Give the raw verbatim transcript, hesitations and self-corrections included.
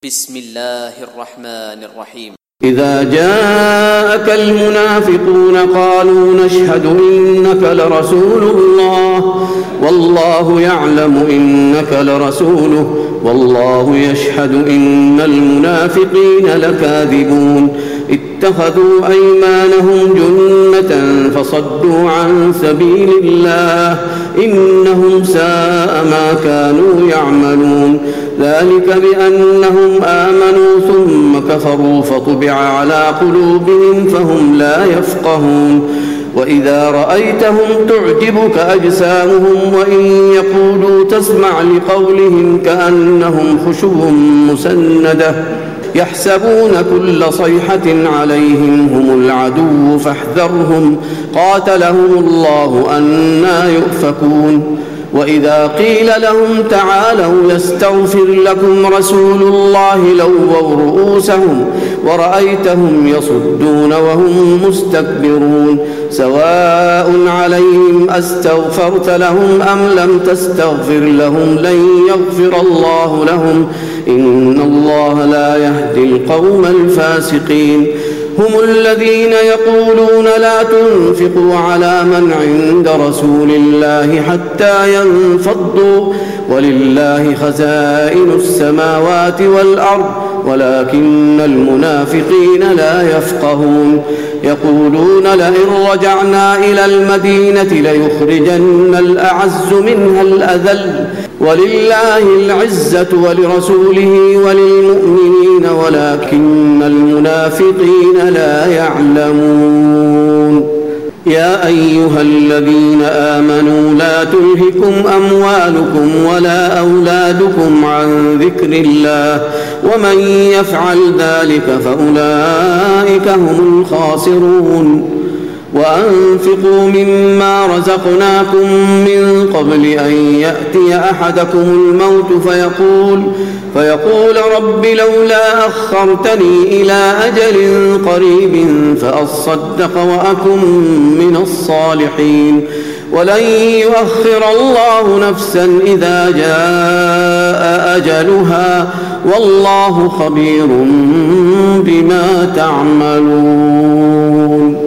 بسم الله الرحمن الرحيم. إذا جاءك المنافقون قالوا نشهد إنك لرسول الله والله يعلم إنك لرسوله والله يشهد إن المنافقين لكاذبون اتخذوا أيمانهم جنة فصدوا عن سبيل الله إنهم ساء ما كانوا يعملون ذلك بأنهم آمنوا ثم كفروا فطبع على قلوبهم فهم لا يفقهون وإذا رأيتهم تعجبك أجسامهم وإن يقولوا تسمع لقولهم كأنهم خشب مسندة يحسبون كل صيحة عليهم هم العدو فاحذرهم قاتلهم الله أنى يؤفكون وإذا قيل لهم تعالوا يستغفر لكم رسول الله لووا رؤوسهم ورأيتهم يصدون وهم مستكبرون سواء عليهم أستغفرت لهم أم لم تستغفر لهم لن يغفر الله لهم إن الله لا يهدي القوم الفاسقين هم الذين يقولون لا تنفقوا على من عند رسول الله حتى ينفضوا ولله خزائن السماوات والأرض ولكن المنافقين لا يفقهون يقولون لئن رجعنا إلى المدينة ليخرجن الأعز منها الأذل ولله العزة ولرسوله وللمؤمنين ولكن المنافقين لا يعلمون يا أيها الذين آمنوا لا تلهكم أموالكم ولا أولادكم عن ذكر الله ومن يفعل ذلك فأولئك هم الخاسرون وأنفقوا مما رزقناكم من قبل أن يأتي أحدكم الموت فيقول, فيقول رب لولا أخرتني إلى أجل قريب فأصدق وأكن من الصالحين ولن يؤخر الله نفسا إذا جاء أجلها والله خبير بما تعملون.